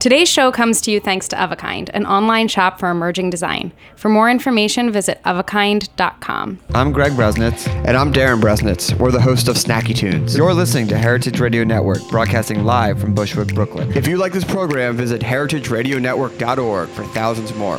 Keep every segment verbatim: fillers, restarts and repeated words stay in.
Today's show comes to you thanks to Of a Kind, an online shop for emerging design. For more information, visit of a kind dot com. I'm Greg Bresnitz. And I'm Darren Bresnitz. We're the host of Snacky Tunes. You're listening to Heritage Radio Network, broadcasting live from Bushwick, Brooklyn. If you like this program, visit heritage radio network dot org for thousands more.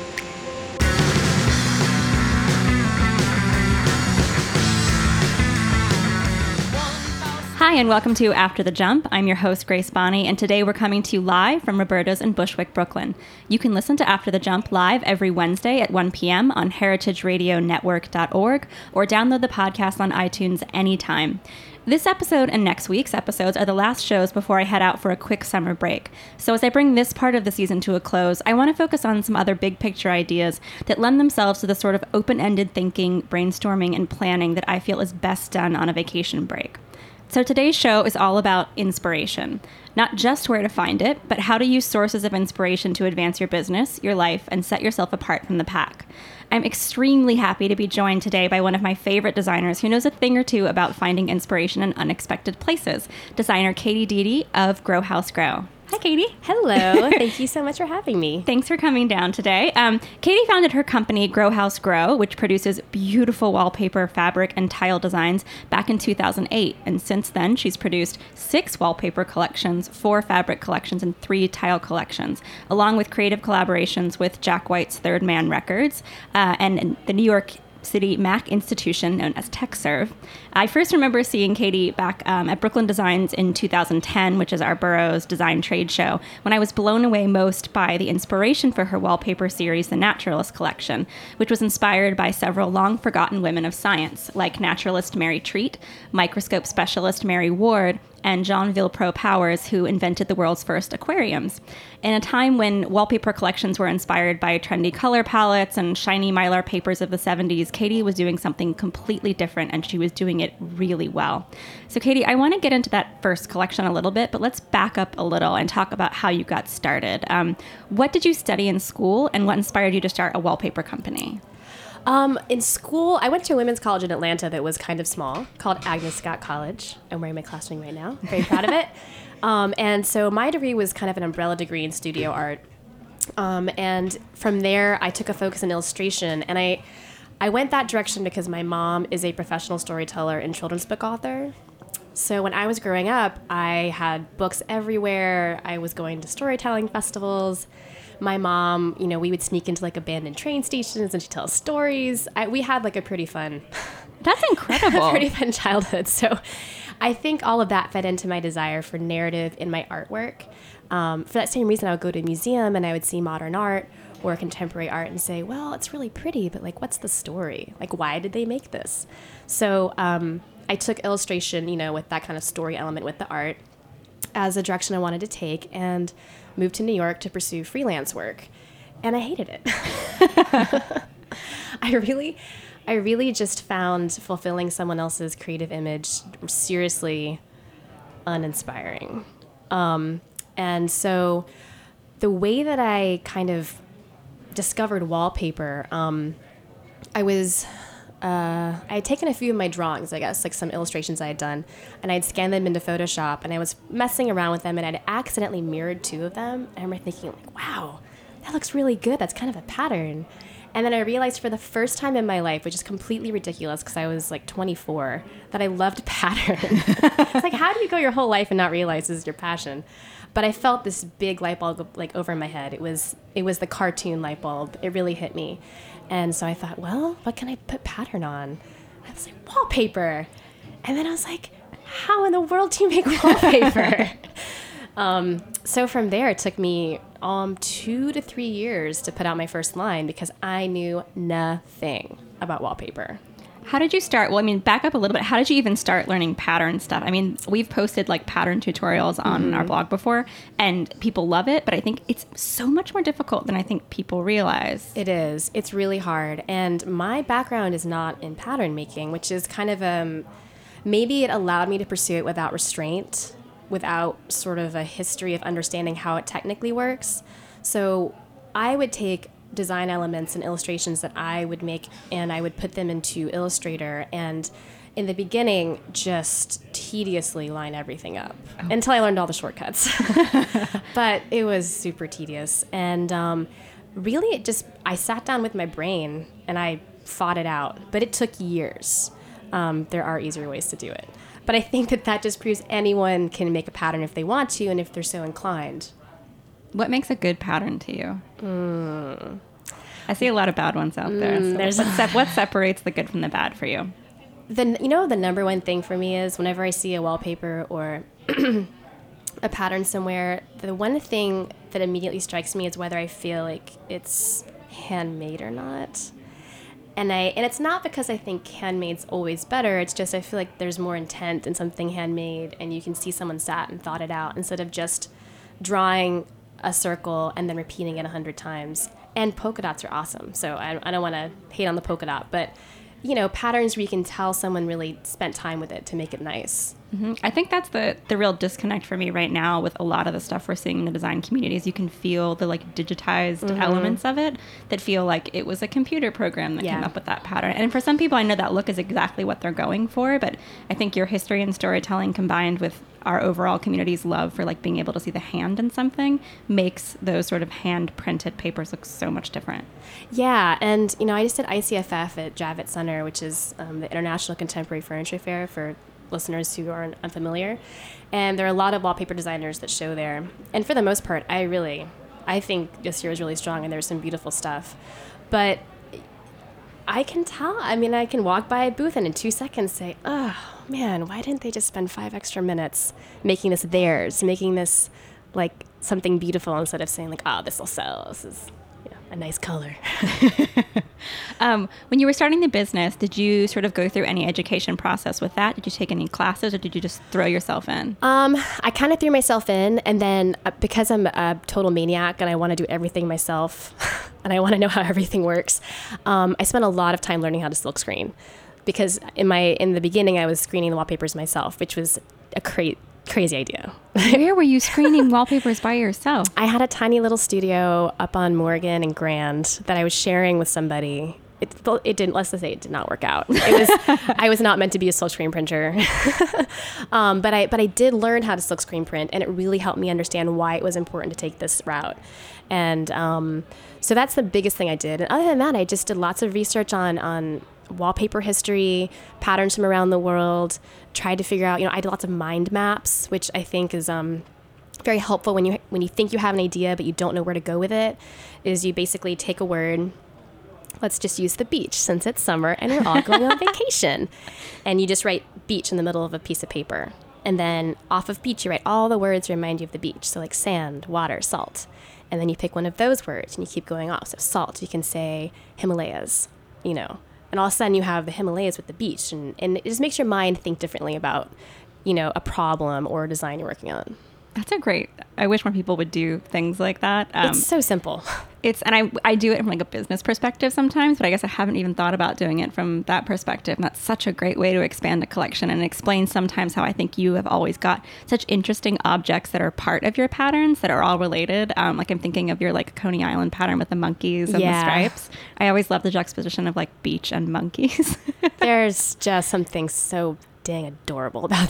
Hi, and welcome to After the Jump. I'm your host, Grace Bonney, and today we're coming to you live from Roberta's in Bushwick, Brooklyn. You can listen to After the Jump live every Wednesday at one p.m. on heritage radio network dot org or download the podcast on iTunes anytime. This episode and next week's episodes are the last shows before I head out for a quick summer break. So as I bring this part of the season to a close, I want to focus on some other big picture ideas that lend themselves to the sort of open-ended thinking, brainstorming, and planning that I feel is best done on a vacation break. So today's show is all about inspiration. Not just where to find it, but how to use sources of inspiration to advance your business, your life, and set yourself apart from the pack. I'm extremely happy to be joined today by one of my favorite designers who knows a thing or two about finding inspiration in unexpected places, designer Katie Deedy of Grow House Grow. Hi, Katie. Hello. Thank you so much for having me. Thanks for coming down today. Um, Katie founded her company, Grow House Grow, which produces beautiful wallpaper, fabric, and tile designs back in two thousand eight. And since then, she's produced six wallpaper collections, four fabric collections, and three tile collections, along with creative collaborations with Jack White's Third Man Records uh, and the New York City Mac institution known as TechServe. I first remember seeing Katie back um, at Brooklyn Designs in two thousand ten, which is our borough's design trade show, when I was blown away most by the inspiration for her wallpaper series, The Naturalist Collection, which was inspired by several long-forgotten women of science, like naturalist Mary Treat, microscope specialist Mary Ward, and John Villepreux Powers, who invented the world's first aquariums. In a time when wallpaper collections were inspired by trendy color palettes and shiny Mylar papers of the seventies, Katie was doing something completely different, and she was doing it really well. So Katie, I want to get into that first collection a little bit, but let's back up a little and talk about how you got started. Um, what did you study in school, and what inspired you to start a wallpaper company? Um, in school, I went to a women's college in Atlanta that was kind of small, called Agnes Scott College. I'm wearing my class ring right now. I'm very proud of it. Um, and so my degree was kind of an umbrella degree in studio art. Um, and from there, I took a focus in illustration. And I, I went that direction because my mom is a professional storyteller and children's book author. So when I was growing up, I had books everywhere. I was going to storytelling festivals. My mom, you know, we would sneak into like abandoned train stations and she'd tell us stories. I, we had like a pretty fun, That's incredible. pretty fun childhood. So I think all of that fed into my desire for narrative in my artwork. Um, for that same reason, I would go to a museum and I would see modern art or contemporary art and say, well, it's really pretty, but like, what's the story? Like, why did they make this? So um, I took illustration, you know, with that kind of story element with the art as a direction I wanted to take, and moved to New York to pursue freelance work. And I hated it. I really, I really just found fulfilling someone else's creative image seriously uninspiring. Um, and so the way that I kind of discovered wallpaper, um, I was... Uh, I had taken a few of my drawings, I guess, like some illustrations I had done, and I'd scanned them into Photoshop, and I was messing around with them, and I'd accidentally mirrored two of them, and I remember thinking, like, wow, that looks really good. That's kind of a pattern. And then I realized for the first time in my life, which is completely ridiculous because I was like twenty-four, that I loved pattern. It's like, how do you go your whole life and not realize this is your passion? But I felt this big light bulb like over my head. It was it was the cartoon light bulb. It really hit me. And so I thought, well, what can I put pattern on? I was like, wallpaper. And then I was like, how in the world do you make wallpaper? um, so from there, it took me um, two to three years to put out my first line because I knew nothing about wallpaper. How did you start? Well, I mean, back up a little bit. How did you even start learning pattern stuff? I mean, we've posted like pattern tutorials on mm-hmm. our blog before, and people love it, but I think it's so much more difficult than I think people realize. It is. It's really hard. And my background is not in pattern making, which is kind of, um, maybe it allowed me to pursue it without restraint, without sort of a history of understanding how it technically works. So I would take design elements and illustrations that I would make, and I would put them into Illustrator. And in the beginning, just tediously line everything up oh. until I learned all the shortcuts. But it was super tedious. And um, really, it just, I sat down with my brain and I fought it out. But it took years. Um, there are easier ways to do it. But I think that that just proves anyone can make a pattern if they want to and if they're so inclined. What makes a good pattern to you? Mm. I see a lot of bad ones out there. Mm, so there's what, se- what separates the good from the bad for you? The, you know, the number one thing for me is whenever I see a wallpaper or a pattern somewhere, the one thing that immediately strikes me is whether I feel like it's handmade or not. And I and it's not because I think handmade's always better. It's just I feel like there's more intent in something handmade, and you can see someone sat and thought it out instead of just drawing a circle and then repeating it a hundred times. And polka dots are awesome, so I, I don't want to hate on the polka dot, but you know, patterns where you can tell someone really spent time with it to make it nice. Mm-hmm. I think that's the the real disconnect for me right now with a lot of the stuff we're seeing in the design communities. You can feel the like digitized mm-hmm. elements of it that feel like it was a computer program that yeah. came up with that pattern. And for some people, I know that look is exactly what they're going for, but I think your history and storytelling combined with our overall community's love for like being able to see the hand in something makes those sort of hand printed papers look so much different. Yeah, and you know, I just did I C F F at Javits Center, which is um, the International Contemporary Furniture Fair for listeners who are unfamiliar. And there are a lot of wallpaper designers that show there. And for the most part, I really, I think this year is really strong and there's some beautiful stuff. But I can tell, I mean, I can walk by a booth and in two seconds say, oh man, why didn't they just spend five extra minutes making this theirs, making this like something beautiful instead of saying like, oh, this will sell, this is you know, a nice color. um, when you were starting the business, did you sort of go through any education process with that? Did you take any classes or did you just throw yourself in? Um, I kind of threw myself in, and then uh, because I'm a total maniac and I want to do everything myself and I want to know how everything works, um, I spent a lot of time learning how to silk screen. Because in my in the beginning, I was screening the wallpapers myself, which was a cra- crazy idea. Where were you screening wallpapers by yourself? I had a tiny little studio up on Morgan and Grand that I was sharing with somebody. It, it didn't. Let's just say it did not work out. It was. I was not meant to be a silk screen printer, um, but I but I did learn how to silk screen print, and it really helped me understand why it was important to take this route. And um, so that's the biggest thing I did. And other than that, I just did lots of research on on. wallpaper history, patterns from around the world, tried to figure out, you know, I did lots of mind maps, which I think is um, very helpful when you when you think you have an idea but you don't know where to go with it, is you basically take a word, let's just use the beach since it's summer and we're all going on vacation, and you just write beach in the middle of a piece of paper. And then off of beach, you write all the words that remind you of the beach. So like sand, water, salt. And then you pick one of those words and you keep going off. So salt, you can say Himalayas, you know. And all of a sudden you have the Himalayas with the beach, and, and it just makes your mind think differently about, you know, a problem or a design you're working on. That's a great, I wish more people would do things like that. Um, it's so simple. It's, and I, I do it from like a business perspective sometimes, but I guess I haven't even thought about doing it from that perspective. And that's such a great way to expand a collection and explain sometimes how I think you have always got such interesting objects that are part of your patterns that are all related. Um, like I'm thinking of your like Coney Island pattern with the monkeys and yeah. the stripes. I always love the juxtaposition of like beach and monkeys. There's just something so dang adorable about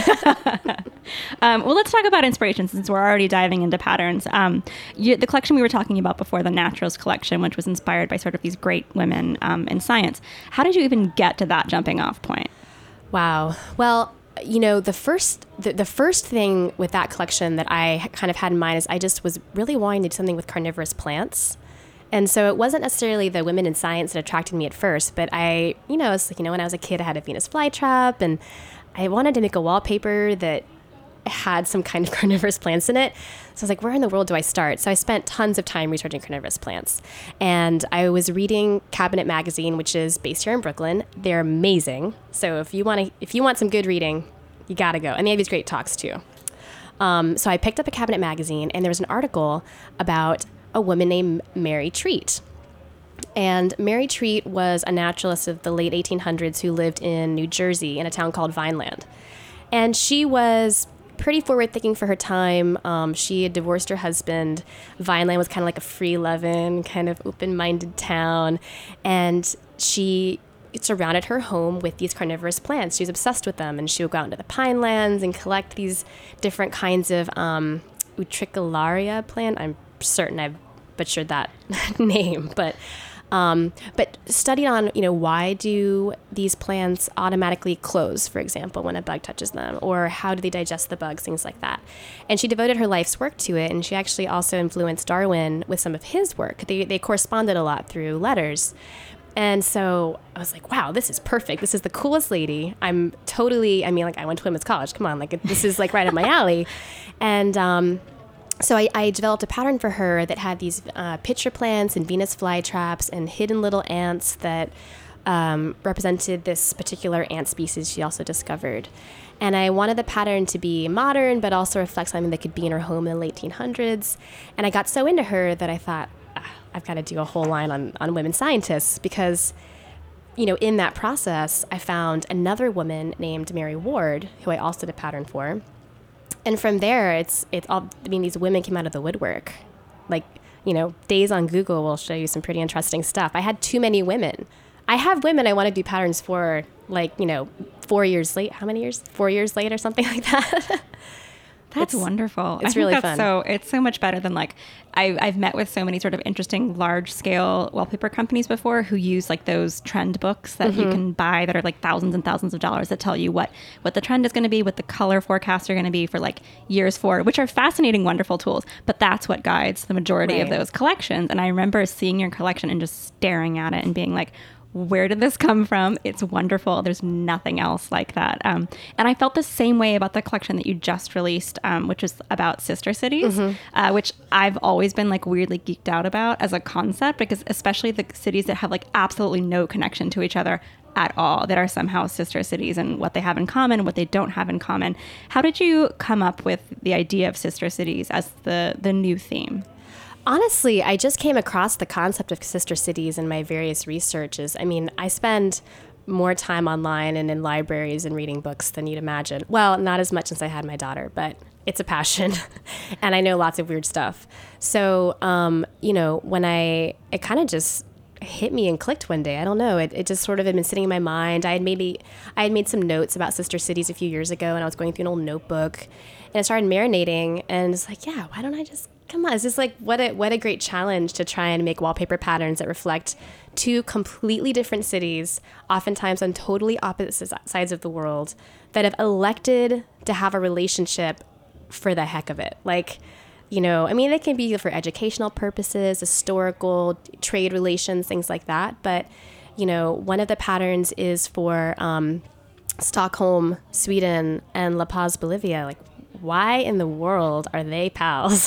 that. um, well, let's talk about inspiration since we're already diving into patterns. Um, you, the collection we were talking about before, the Naturals collection, which was inspired by sort of these great women um, in science. How did you even get to that jumping off point? Wow. Well, you know, the first the, the first thing with that collection that I kind of had in mind is I just was really wanting to do something with carnivorous plants. And so it wasn't necessarily the women in science that attracted me at first, but I, you know, it's like, you know, when I was a kid, I had a Venus flytrap, and I wanted to make a wallpaper that had some kind of carnivorous plants in it. So I was like, where in the world do I start? So I spent tons of time researching carnivorous plants. And I was reading Cabinet Magazine, which is based here in Brooklyn. They're amazing. So if you want to, if you want some good reading, you got to go. And they have these great talks too. Um, so I picked up a Cabinet Magazine, and there was an article about a woman named Mary Treat. And Mary Treat was a naturalist of the late eighteen hundreds who lived in New Jersey in a town called Vineland. And she was pretty forward-thinking for her time. Um, she had divorced her husband. Vineland was kind of like a free-loving, kind of open-minded town. And she surrounded her home with these carnivorous plants. She was obsessed with them, and she would go out into the pine lands and collect these different kinds of um, Utricularia plant. I'm certain I've butchered that name, but um, but studied on, you know, why do these plants automatically close, for example, when a bug touches them, or how do they digest the bugs, things like that. And she devoted her life's work to it, and she actually also influenced Darwin with some of his work. They they corresponded a lot through letters. And so I was like, wow, this is perfect. This is the coolest lady. I'm totally, I mean, like, I went to women's college. Come on, like, this is like right up my alley. And um, so I, I developed a pattern for her that had these uh, pitcher plants and Venus flytraps and hidden little ants that um, represented this particular ant species she also discovered. And I wanted the pattern to be modern, but also reflect something that could be in her home in the late eighteen hundreds. And I got so into her that I thought, I've got to do a whole line on, on women scientists, because, you know, in that process, I found another woman named Mary Ward, who I also did a pattern for. And from there, it's, it's all, I mean, these women came out of the woodwork. Like, you know, days on Google will show you some pretty interesting stuff. I had too many women. I have women I want to do patterns for, like, you know, four years late. How many years? Four years late or something like that. That's it's, wonderful. It's I really think that's fun. So it's so much better than, like, I, I've met with so many sort of interesting large scale wallpaper companies before who use like those trend books that mm-hmm. you can buy that are like thousands and thousands of dollars that tell you what, what the trend is going to be, what the color forecasts are going to be for like years forward, which are fascinating, wonderful tools. But that's what guides the majority right. of those collections. And I remember seeing your collection and just staring at it and being like, where did this come from? It's wonderful. There's nothing else like that. Um, and I felt the same way about the collection that you just released, um, which is about sister cities, mm-hmm. uh, which I've always been like weirdly geeked out about as a concept, because especially the cities that have like absolutely no connection to each other at all, that are somehow sister cities, and what they have in common and what they don't have in common. How did you come up with the idea of sister cities as the, the new theme? Honestly, I just came across the concept of sister cities in my various researches. I mean, I spend more time online and in libraries and reading books than you'd imagine. Well, not as much since I had my daughter, but it's a passion. And I know lots of weird stuff. So, um, you know, when I, it kind of just hit me and clicked one day. I don't know. It, it just sort of had been sitting in my mind. I had maybe, I had made some notes about sister cities a few years ago, and I was going through an old notebook, and it started marinating, and it's like, yeah, why don't I just, come on, it's just like, what a, what a great challenge to try and make wallpaper patterns that reflect two completely different cities, oftentimes on totally opposite sides of the world, that have elected to have a relationship for the heck of it. Like, you know, I mean, they can be for educational purposes, historical, trade relations, things like that. But, you know, one of the patterns is for um, Stockholm, Sweden, and La Paz, Bolivia. Like, why in the world are they pals?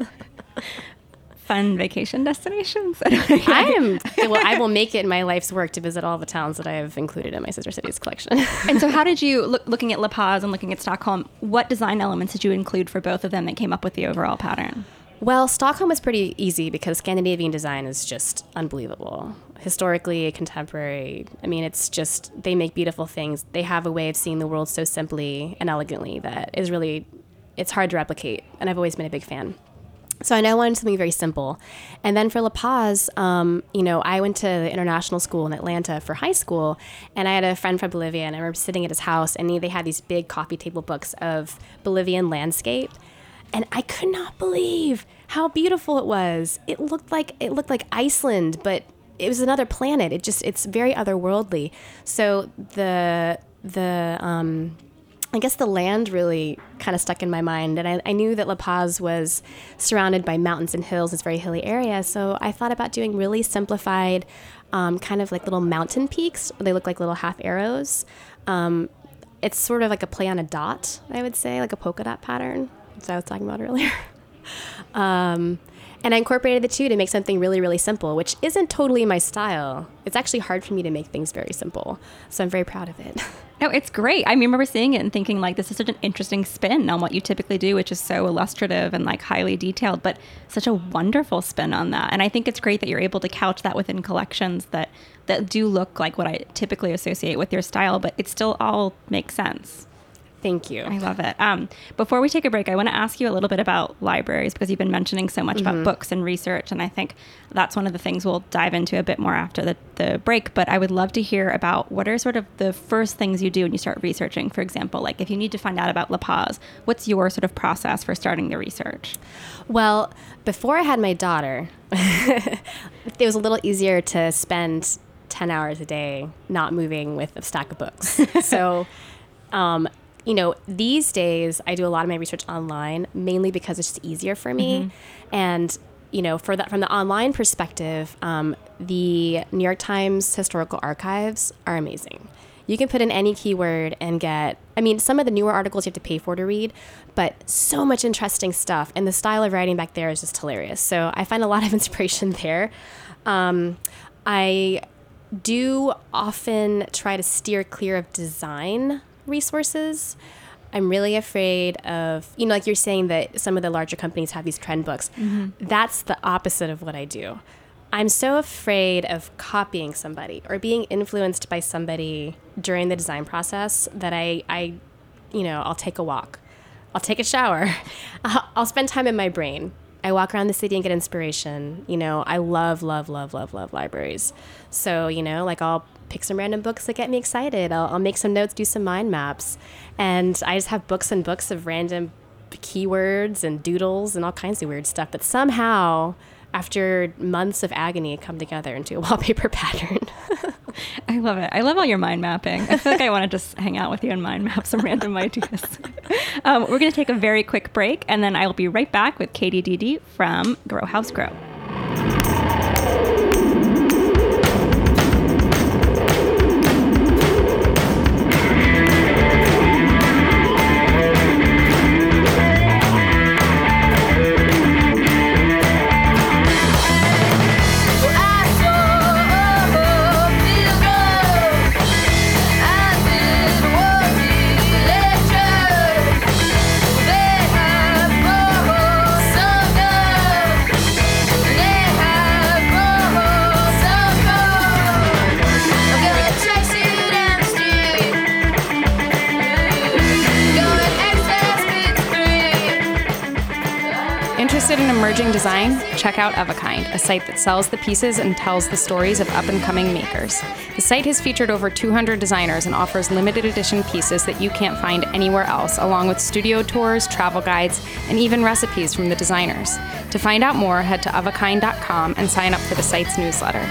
Fun vacation destinations. I am. Well, I will make it my life's work to visit all the towns that I have included in my Sister Cities collection. And so, how did you look, looking at La Paz and looking at Stockholm? What design elements did you include for both of them that came up with the overall pattern? Well, Stockholm was pretty easy because Scandinavian design is just unbelievable. Historically, contemporary. I mean, it's just, they make beautiful things. They have a way of seeing the world so simply and elegantly that is really, it's hard to replicate. And I've always been a big fan. So I know I wanted something very simple. And then for La Paz, um, you know, I went to the international school in Atlanta for high school, and I had a friend from Bolivia, and I remember sitting at his house, and he, they had these big coffee table books of Bolivian landscape. And I could not believe how beautiful it was. It looked like it looked like Iceland, but it was another planet. It just, it's very otherworldly. So the, the, um, I guess the land really kind of stuck in my mind. And I, I knew that La Paz was surrounded by mountains and hills. It's a very hilly area. So I thought about doing really simplified, um, kind of like little mountain peaks. They look like little half arrows. Um, it's sort of like a play on a dot, I would say, like a polka dot pattern, as I was talking about earlier. um, and I incorporated the two to make something really, really simple, which isn't totally my style. It's actually hard for me to make things very simple. So I'm very proud of it. No, it's great. I remember seeing it and thinking, like, this is such an interesting spin on what you typically do, which is so illustrative and like highly detailed, but such a wonderful spin on that. And I think it's great that you're able to couch that within collections that, that do look like what I typically associate with your style, but it still all makes sense. Thank you. I love it. Um, before we take a break, I want to ask you a little bit about libraries because you've been mentioning so much mm-hmm. about books and research. And I think that's one of the things we'll dive into a bit more after the, the break. But I would love to hear about what are sort of the first things you do when you start researching. For example, like if you need to find out about La Paz, what's your sort of process for starting the research? Well, before I had my daughter, it was a little easier to spend ten hours a day not moving with a stack of books. So, um, you know, these days I do a lot of my research online, mainly because it's just easier for me. Mm-hmm. And, you know, for that, from the online perspective, um, the New York Times Historical Archives are amazing. You can put in any keyword and get, I mean, some of the newer articles you have to pay for to read, but so much interesting stuff. And the style of writing back there is just hilarious. So I find a lot of inspiration there. Um, I do often try to steer clear of design resources. I'm really afraid of, you know, like you're saying that some of the larger companies have these trend books. Mm-hmm. That's the opposite of what I do. I'm so afraid of copying somebody or being influenced by somebody during the design process that I, I you know, I'll take a walk. I'll take a shower. I'll spend time in my brain. I walk around the city and get inspiration. You know, I love, love, love, love, love libraries. So, you know, like I'll pick some random books that get me excited. I'll, I'll make some notes, do some mind maps. And I just have books and books of random keywords and doodles and all kinds of weird stuff that somehow, after months of agony, come together into a wallpaper pattern. I love it. I love all your mind mapping. I feel like I want to just hang out with you and mind map some random ideas. Um, we're going to take a very quick break, and then I will be right back with Katie Dede from Grow House Grow. Interested in emerging design? Check out Evakind, a site that sells the pieces and tells the stories of up-and-coming makers. The site has featured over two hundred designers and offers limited edition pieces that you can't find anywhere else, along with studio tours, travel guides, and even recipes from the designers. To find out more, head to evakind dot com and sign up for the site's newsletter.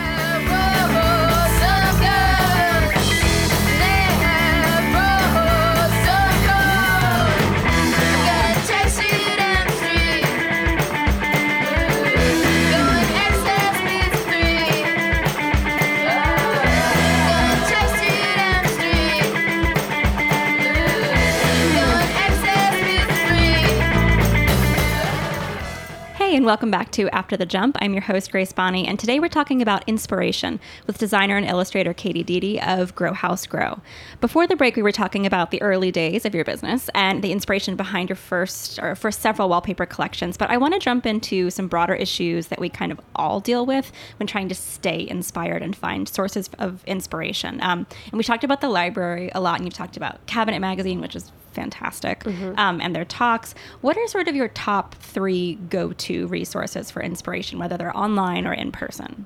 And welcome back to After the Jump. I'm your host, Grace Bonney, and today we're talking about inspiration with designer and illustrator Katie Dede of Grow House Grow. Before the break, we were talking about the early days of your business and the inspiration behind your first or first several wallpaper collections, but I want to jump into some broader issues that we kind of all deal with when trying to stay inspired and find sources of inspiration. Um, and we talked about the library a lot, and you've talked about Cabinet Magazine, which is fantastic, mm-hmm. um, and their talks. What are sort of your top three go-to resources for inspiration, whether they're online or in person?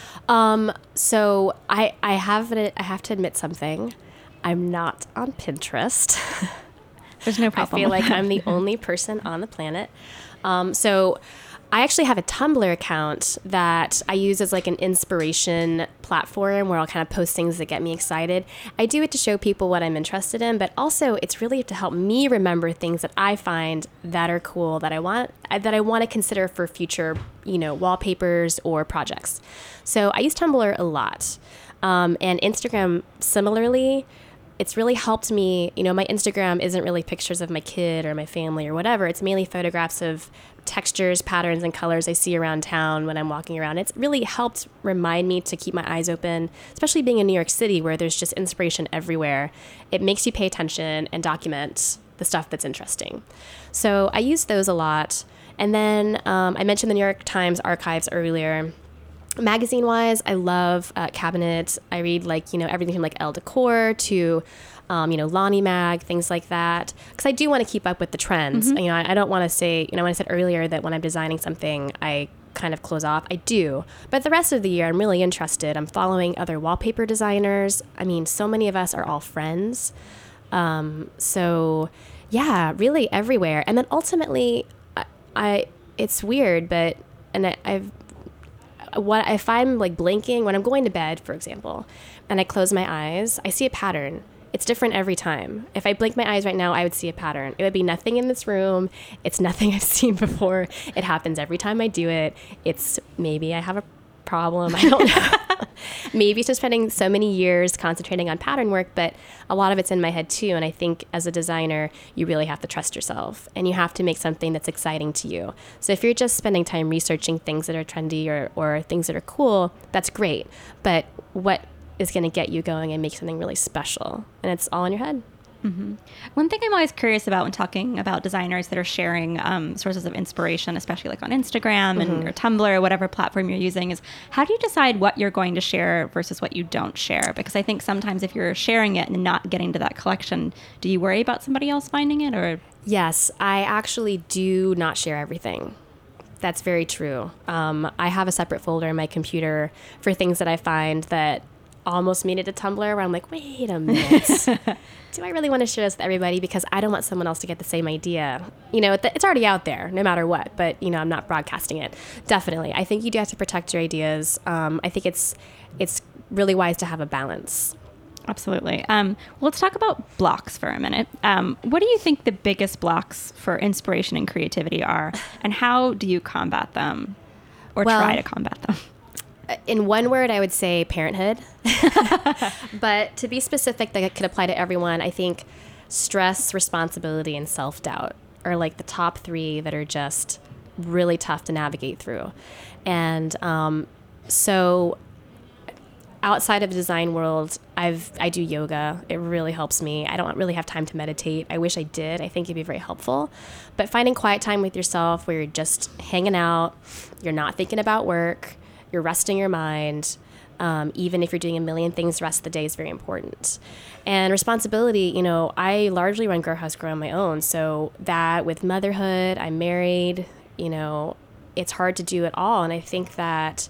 Um, so I I have I have to admit something. I'm not on Pinterest. There's no problem. I feel like I'm the only person on the planet. Um, so I actually have a Tumblr account that I use as like an inspiration platform where I'll kind of post things that get me excited. I do it to show people what I'm interested in, but also it's really to help me remember things that I find that are cool that I want that I want to consider for future, you know, wallpapers or projects. So I use Tumblr a lot, um, and Instagram similarly. It's really helped me, you know, my Instagram isn't really pictures of my kid or my family or whatever. It's mainly photographs of textures, patterns, and colors I see around town when I'm walking around. It's really helped remind me to keep my eyes open, especially being in New York City where there's just inspiration everywhere. It makes you pay attention and document the stuff that's interesting. So I use those a lot. And then um, I mentioned the New York Times archives earlier. Magazine-wise, I love uh, Cabinet. I read like, you know, everything from like Elle Decor to um, you know, Lonnie Mag, things like that. Because I do want to keep up with the trends. Mm-hmm. You know, I, I don't want to say, you know, when I said earlier that when I'm designing something, I kind of close off. I do. But the rest of the year, I'm really interested. I'm following other wallpaper designers. I mean, so many of us are all friends. Um, so, yeah, really everywhere. And then ultimately, I, I it's weird, but, and I, I've, what if I'm like blinking when I'm going to bed, for example, and I close my eyes, I see a pattern. It's different every time. If I blink my eyes right now, I would see a pattern. It would be nothing in this room. It's nothing I've seen before. It happens every time I do it. It's maybe I have a problem. I don't know. Maybe it's just spending so many years concentrating on pattern work, but a lot of it's in my head too. And I think as a designer, you really have to trust yourself and you have to make something that's exciting to you. So if you're just spending time researching things that are trendy or, or things that are cool, that's great. But what is going to get you going and make something really special? And it's all in your head. Mm-hmm. One thing I'm always curious about when talking about designers that are sharing um, sources of inspiration, especially like on Instagram and mm-hmm. or Tumblr or whatever platform you're using, is how do you decide what you're going to share versus what you don't share? Because I think sometimes if you're sharing it and not getting to that collection, do you worry about somebody else finding it? Or yes, I actually do not share everything. That's very true. Um, I have a separate folder in my computer for things that I find that almost made it to Tumblr where I'm like, wait a minute. Do I really want to share this with everybody? Because I don't want someone else to get the same idea. You know, it's already out there no matter what, but, you know, I'm not broadcasting it. Definitely. I think you do have to protect your ideas. Um, I think it's it's really wise to have a balance. Absolutely. Um, well, let's talk about blocks for a minute. Um, what do you think the biggest blocks for inspiration and creativity are, and how do you combat them or well, try to combat them? In one word, I would say parenthood. But to be specific, that could apply to everyone, I think stress, responsibility, and self-doubt are like the top three that are just really tough to navigate through. And um, so outside of the design world, I've I do yoga. It really helps me. I don't really have time to meditate. I wish I did. I think it'd be very helpful. But finding quiet time with yourself where you're just hanging out, you're not thinking about work, you're resting your mind, um, even if you're doing a million things the rest of the day is very important. And responsibility, you know, I largely run Grow House Grow on my own. So that with motherhood, I'm married, you know, it's hard to do it all. And I think that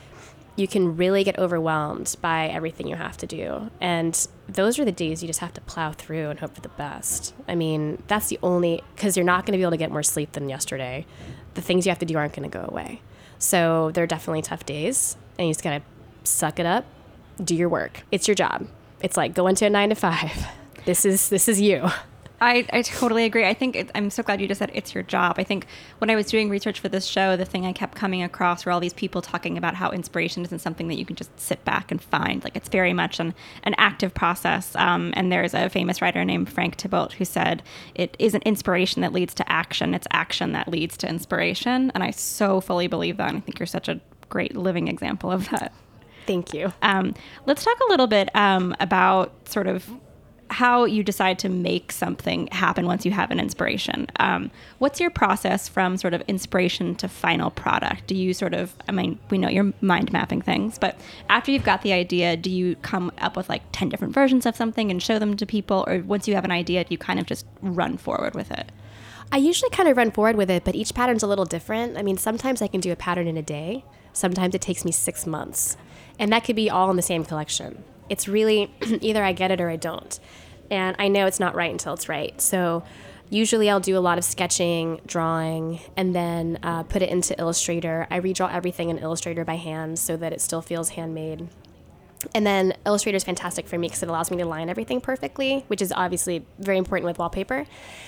you can really get overwhelmed by everything you have to do. And those are the days you just have to plow through and hope for the best. I mean, that's the only, because you're not going to be able to get more sleep than yesterday. The things you have to do aren't going to go away. So they're definitely tough days, and you just gotta suck it up, do your work. It's your job. It's like go into a nine to five. This is this is you. I, I totally agree. I think it, I'm so glad you just said it's your job. I think when I was doing research for this show, the thing I kept coming across were all these people talking about how inspiration isn't something that you can just sit back and find. Like it's very much an, an active process. Um, and there's a famous writer named Frank Thibault who said it isn't inspiration that leads to action. It's action that leads to inspiration. And I so fully believe that. And I think you're such a great living example of that. Thank you. Um, let's talk a little bit um, about sort of how you decide to make something happen once you have an inspiration. Um, what's your process from sort of inspiration to final product? Do you sort of, I mean, we know you're mind mapping things, but after you've got the idea, do you come up with like ten different versions of something and show them to people? Or once you have an idea, do you kind of just run forward with it? I usually kind of run forward with it, but each pattern's a little different. I mean, sometimes I can do a pattern in a day. Sometimes it takes me six months. And that could be all in the same collection. It's really either I get it or I don't. And I know it's not right until it's right. So usually I'll do a lot of sketching, drawing, and then uh, put it into Illustrator. I redraw everything in Illustrator by hand so that it still feels handmade. And then Illustrator is fantastic for me because it allows me to line everything perfectly, which is obviously very important with wallpaper.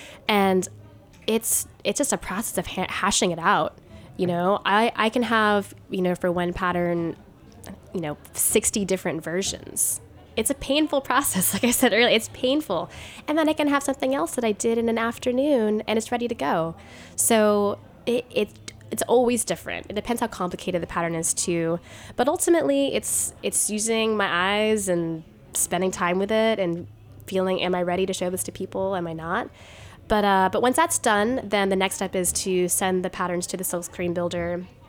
And it's it's just a process of ha- hashing it out. You know, I, I can have, you know, for one pattern, you know, sixty different versions. It's a painful process. Like I said earlier, it's painful. And then I can have something else that I did in an afternoon and it's ready to go. So it, it it's always different. It depends how complicated the pattern is too. But ultimately, it's it's using my eyes and spending time with it and feeling, am I ready to show this to people? Am I not? But uh, but once that's done, then the next step is to send the patterns to the silkscreen builder.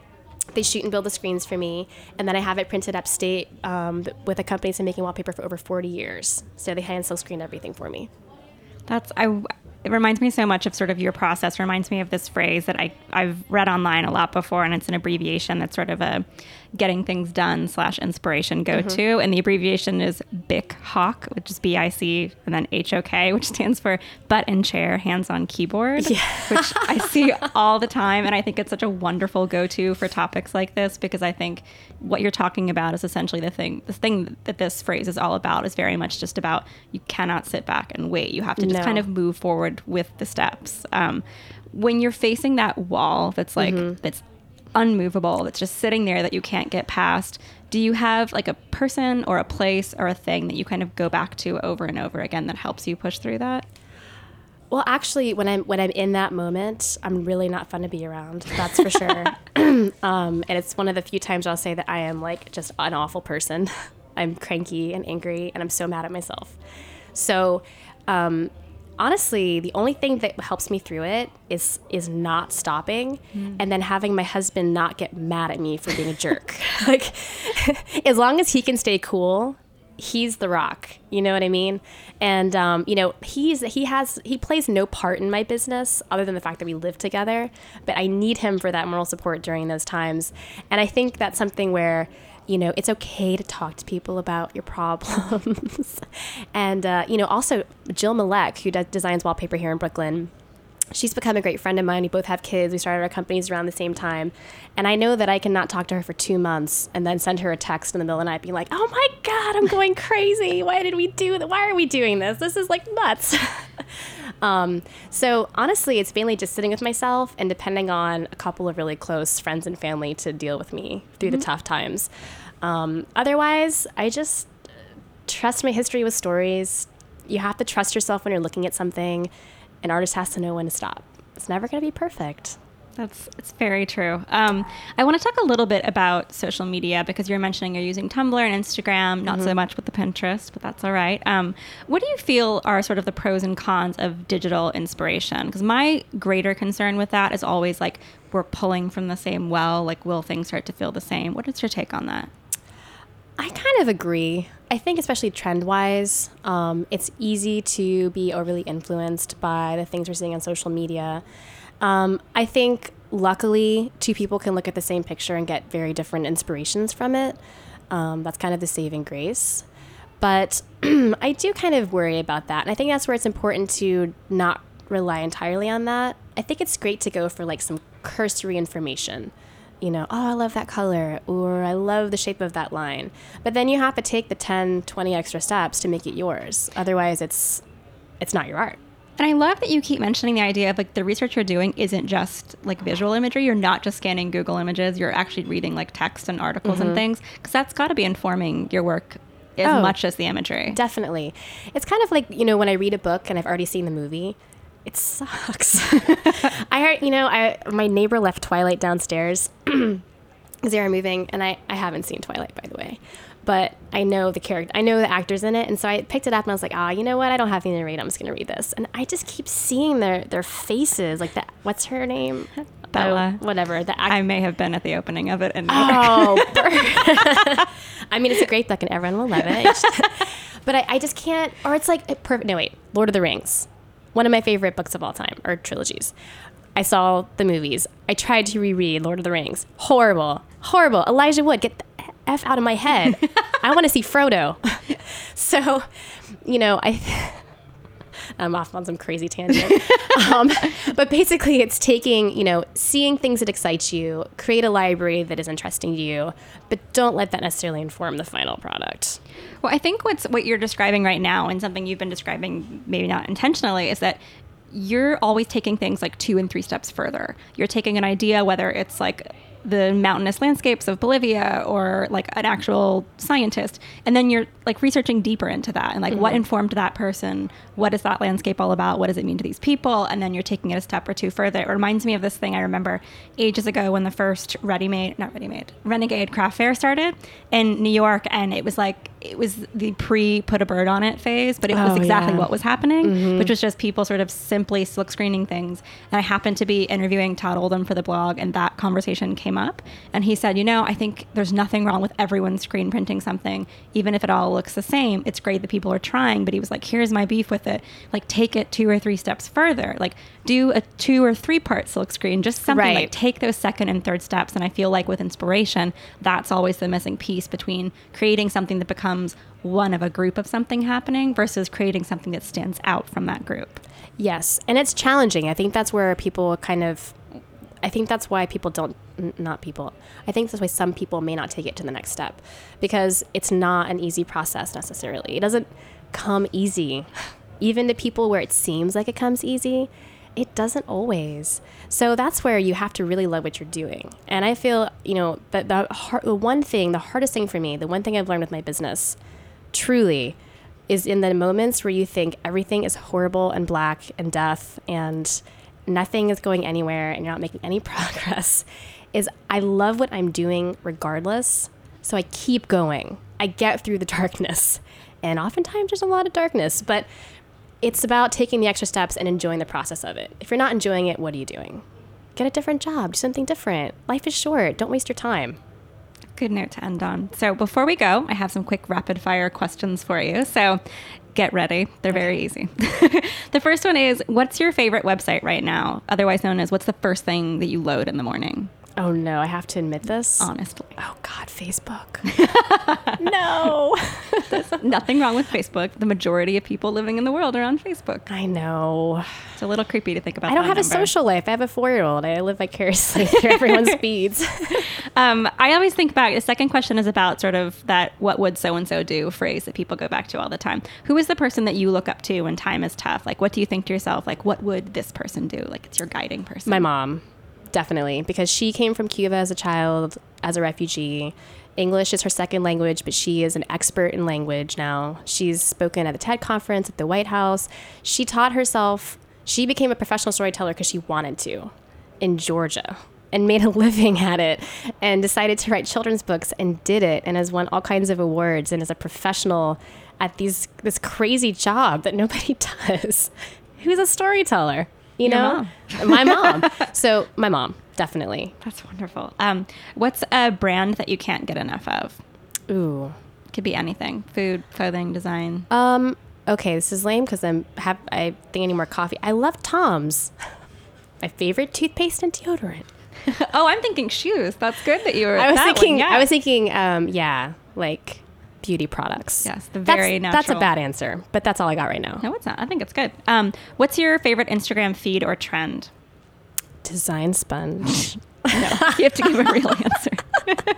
They shoot and build the screens for me, and then I have it printed upstate um, with a company that's been making wallpaper for over forty years. So they hand silk screen everything for me. That's I. It reminds me so much of sort of your process. Reminds me of this phrase that I I've read online a lot before, and it's an abbreviation that's sort of a getting things done slash inspiration go to, mm-hmm. and the abbreviation is B I C H O K, which is B I C and then H O K, which stands for butt in chair, hands on keyboard, yeah. which I see all the time, and I think it's such a wonderful go to for topics like this, because I think what you're talking about is essentially the thing. The thing that this phrase is all about is very much just about you cannot sit back and wait. You have to just no. kind of move forward with the steps. Um, when you're facing that wall that's like mm-hmm. that's unmovable, that's just sitting there that you can't get past, do you have like a person or a place or a thing that you kind of go back to over and over again that helps you push through that? Well, actually, when I'm when I'm in that moment, I'm really not fun to be around. That's for sure. um, and it's one of the few times I'll say that I am like just an awful person. I'm cranky and angry, and I'm so mad at myself. So, um, honestly, the only thing that helps me through it is is not stopping, mm. and then having my husband not get mad at me for being a jerk. Like, as long as he can stay cool, he's the rock. You know what I mean? And um, you know, he's he has he plays no part in my business other than the fact that we live together. But I need him for that moral support during those times, and I think that's something where, you know, it's okay to talk to people about your problems. And, uh, you know, also Jill Malek, who does, designs wallpaper here in Brooklyn, she's become a great friend of mine. We both have kids. We started our companies around the same time. And I know that I can not talk to her for two months and then send her a text in the middle of the night being like, oh my God, I'm going crazy. Why did we do that? Why are we doing this? This is like nuts. um, so honestly, it's mainly just sitting with myself and depending on a couple of really close friends and family to deal with me through mm-hmm. the tough times. Um, otherwise, I just trust my history with stories. You have to trust yourself when you're looking at something. An artist has to know when to stop. It's never going to be perfect. That's it's very true. Um, I want to talk a little bit about social media, because you're mentioning you're using Tumblr and Instagram, not mm-hmm. so much with the Pinterest, but that's all right. Um, what do you feel are sort of the pros and cons of digital inspiration? Because my greater concern with that is always like we're pulling from the same well. Like, will things start to feel the same? What is your take on that? I kind of agree. I think especially trend-wise, um, it's easy to be overly influenced by the things we're seeing on social media. Um, I think, luckily, two people can look at the same picture and get very different inspirations from it. Um, that's kind of the saving grace. But I do kind of worry about that. And I think that's where it's important to not rely entirely on that. I think it's great to go for like some cursory information. You know, oh, I love that color, or I love the shape of that line. But then you have to take the ten, twenty extra steps to make it yours. Otherwise, it's it's not your art. And I love that you keep mentioning the idea of like the research you're doing isn't just like visual imagery. You're not just scanning Google images. You're actually reading like text and articles mm-hmm. and things, because that's got to be informing your work as oh, much as the imagery. Definitely. It's kind of like, you know, when I read a book and I've already seen the movie, it sucks. I heard, you know, I my neighbor left Twilight downstairs because they were moving, and I, I haven't seen Twilight, by the way. But I know the character, I know the actors in it, and so I picked it up and I was like, ah, oh, you know what? I don't have anything to read. I'm just gonna read this, and I just keep seeing their their faces, like that. What's her name? Bella. Oh, whatever. The act- I may have been at the opening of it. And oh, I mean, it's a great book, and everyone will love it. But I, I just can't. Or it's like perfect. No, wait. Lord of the Rings. One of my favorite books of all time, or trilogies. I saw the movies. I tried to reread Lord of the Rings. Horrible. Horrible. Elijah Wood, get the F out of my head. I want to see Frodo. So, you know, I... I'm off on some crazy tangent. um, but basically, it's taking, you know, seeing things that excite you, create a library that is interesting to you, but don't let that necessarily inform the final product. Well, I think what's what you're describing right now, and something you've been describing maybe not intentionally, is that you're always taking things like two and three steps further. You're taking an idea, whether it's like the mountainous landscapes of Bolivia or like an actual scientist, and then you're like researching deeper into that and like mm-hmm. what informed that person, what is that landscape all about, what does it mean to these people, and then you're taking it a step or two further. It reminds me of this thing I remember ages ago when the first ready-made not ready-made Renegade craft fair started in New York, and it was like it was the pre put a bird on it phase, but it was Oh, exactly yeah. what was happening, Mm-hmm. which was just people sort of simply silk screening things. And I happened to be interviewing Todd Oldham for the blog, and that conversation came up. And he said, you know, I think there's nothing wrong with everyone screen printing something, even if it all looks the same. It's great that people are trying, but he was like, here's my beef with it. Like, take it two or three steps further. Like, do a two or three part silk screen, just something Right. like take those second and third steps. And I feel like with inspiration, that's always the missing piece between creating something that becomes one of a group of something happening versus creating something that stands out from that group. Yes, and it's challenging. I think that's where people kind of, I think that's why people don't, n- not people, I think that's why some people may not take it to the next step, because it's not an easy process necessarily. It doesn't come easy. Even to people where it seems like it comes easy, it doesn't always. So that's where you have to really love what you're doing. And I feel, you know, that the, hard, the one thing, the hardest thing for me, the one thing I've learned with my business, truly, is in the moments where you think everything is horrible and black and death and nothing is going anywhere and you're not making any progress, is I love what I'm doing regardless. So I keep going. I get through the darkness. And oftentimes there's a lot of darkness, but it's about taking the extra steps and enjoying the process of it. If you're not enjoying it, what are you doing? Get a different job, do something different. Life is short. Don't waste your time. Good note to end on. So before we go, I have some quick rapid fire questions for you. So get ready. They're very easy. The first one is, what's your favorite website right now? Otherwise known as, what's the first thing that you load in the morning? Oh no, I have to admit this. Honestly. Oh God, Facebook. No. Nothing wrong with Facebook. The majority of people living in the world are on Facebook. I know. It's a little creepy to think about. I don't that have a number. social life. I have a four-year-old. I live vicariously through everyone's feeds. Um, I always think back. The second question is about sort of that "what would so and so do" phrase that people go back to all the time. Who is the person that you look up to when time is tough? Like, what do you think to yourself? Like, what would this person do? Like, it's your guiding person. My mom, definitely, because she came from Cuba as a child, as a refugee. English is her second language, but she is an expert in language now. She's spoken at a TED conference at the White House. She taught herself, she became a professional storyteller because she wanted to in Georgia and made a living at it and decided to write children's books and did it and has won all kinds of awards and is a professional at these this crazy job that nobody does. Who's a storyteller? You Your know, my mom. So my mom, definitely. That's wonderful. Um, what's a brand that you can't get enough of? Ooh. Could be anything: food, clothing, design. Um. Okay, this is lame because I'm have I think I need more coffee. I love Tom's. My favorite toothpaste and deodorant. Oh, I'm thinking shoes. That's good that you were. I was that thinking. One. Yeah. I was thinking. Um. Yeah. Like beauty products. Yes, the That's- very That's a natural. bad answer, but that's all I got right now. No, it's not. I think it's good. Um, what's your favorite Instagram feed or trend? Design sponge. No, you have to give a real answer.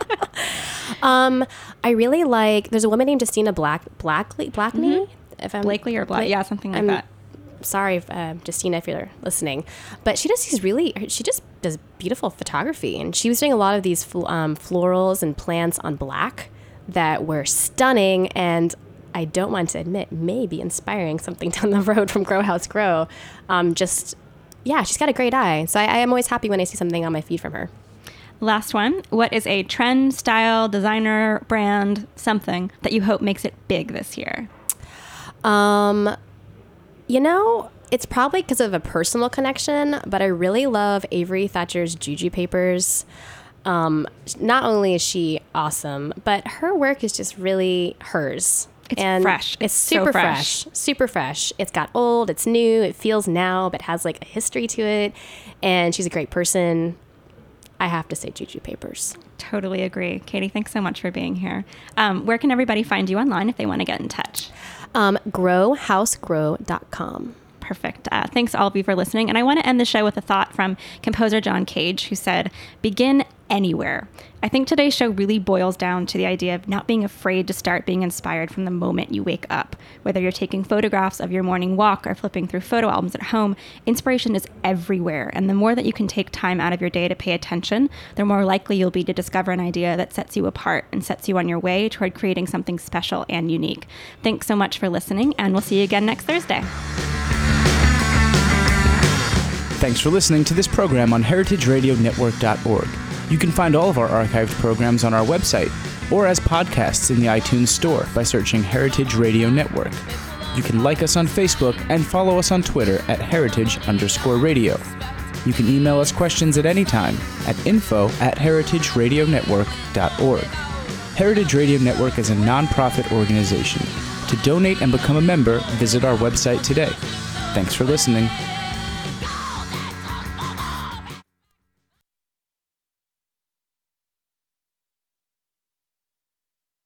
um. I really like. There's a woman named Justina Black Blackley Blackney. Mm-hmm. If I'm Blakely or Black? Blake- Yeah, something like I'm that. Sorry, if, uh, Justina, if you're listening, but she does these really, she just does beautiful photography, and she was doing a lot of these fl- um, florals and plants on black that were stunning, and I don't want to admit, maybe inspiring something down the road from Grow House Grow. Um, just, yeah, she's got a great eye, so I, I am always happy when I see something on my feed from her. Last one. What is a trend, style, designer, brand, something that you hope makes it big this year? Um, you know, it's probably because of a personal connection, but I really love Avery Thatcher's Juju papers. Um, not only is she awesome, but her work is just really hers. It's and fresh. It's It's so super fresh. fresh. Super fresh. It's got old, it's new, it feels now, but has like a history to it. And she's a great person. I have to say Juju papers. Totally agree. Katie, thanks so much for being here. Um, where can everybody find you online if they want to get in touch? Um, grow house grow dot com. Perfect. Uh, thanks all of you for listening. And I want to end the show with a thought from composer John Cage, who said, begin anywhere. I think today's show really boils down to the idea of not being afraid to start being inspired from the moment you wake up. Whether you're taking photographs of your morning walk or flipping through photo albums at home, inspiration is everywhere. And the more that you can take time out of your day to pay attention, the more likely you'll be to discover an idea that sets you apart and sets you on your way toward creating something special and unique. Thanks so much for listening, and we'll see you again next Thursday. Thanks for listening to this program on heritage radio network dot org. You can find all of our archived programs on our website, or as podcasts in the iTunes Store by searching Heritage Radio Network. You can like us on Facebook and follow us on Twitter at heritage underscore radio. You can email us questions at any time at info at heritage radio network dot org. Heritage Radio Network is a nonprofit organization. To donate and become a member, visit our website today. Thanks for listening.